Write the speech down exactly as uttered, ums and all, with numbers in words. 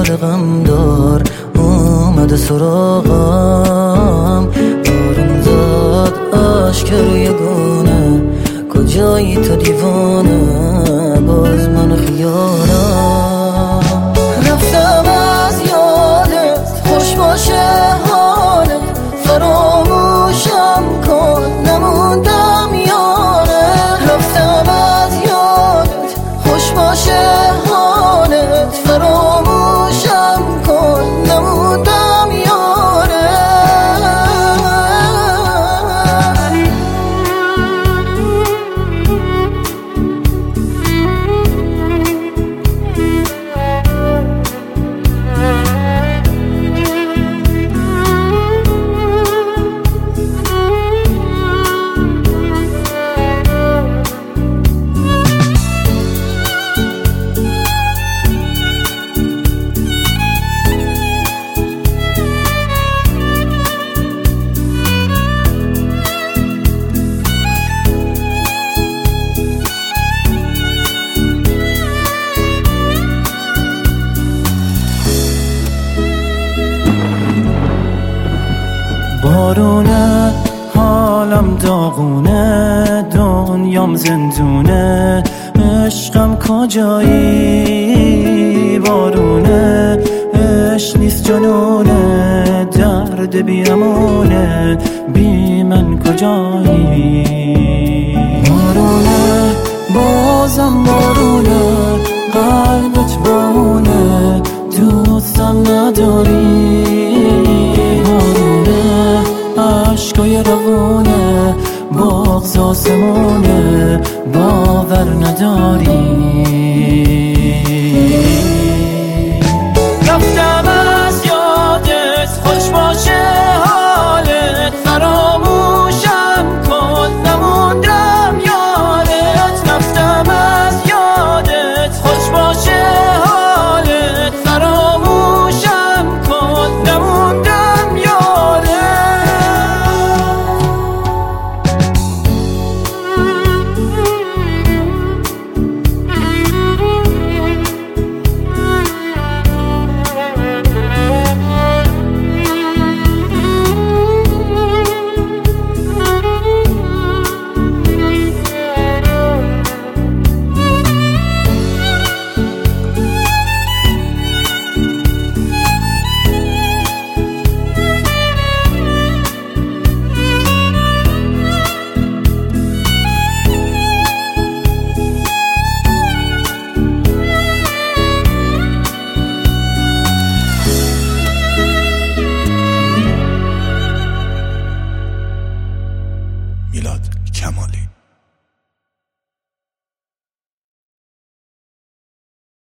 یاد غم دار اومده سراغم. بارون زد اشک روی گونه، کجایی تو دیوانه باز من خیالم. رفتم از یادت خوش باشه حالت، فراموشم کن نموندم یاره. رفتم از یادت خوش باشه حالت، فراموشم کن نموندم یاره. بارونه حالم داغونه، دنیام زندونه، عشقم کجایی؟ بارونه عشق نیست جنونه، درد بیرمونه، بی من کجایی؟ بارونه بازم بارونه، قلبت بارونه، دوستم نداری. عشقای روونه، بغض آسمونه،